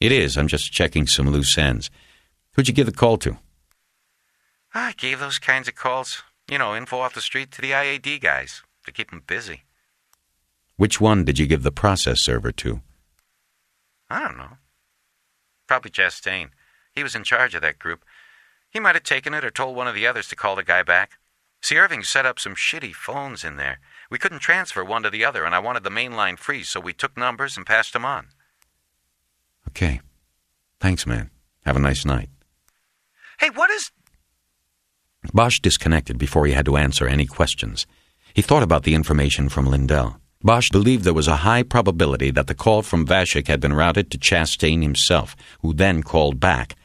It is. I'm just checking some loose ends. Who'd you give the call to? I gave those kinds of calls, info off the street to the IAD guys to keep them busy. Which one did you give the process server to? I don't know. Probably Chastain. He was in charge of that group. He might have taken it or told one of the others to call the guy back. See, Irving set up some shitty phones in there. We couldn't transfer one to the other, and I wanted the main line free, so we took numbers and passed them on. Okay. Thanks, man. Have a nice night. Hey, what is... Bosch disconnected before he had to answer any questions. He thought about the information from Lindell. Bosch believed there was a high probability that the call from Vashik had been routed to Chastain himself, who then called back,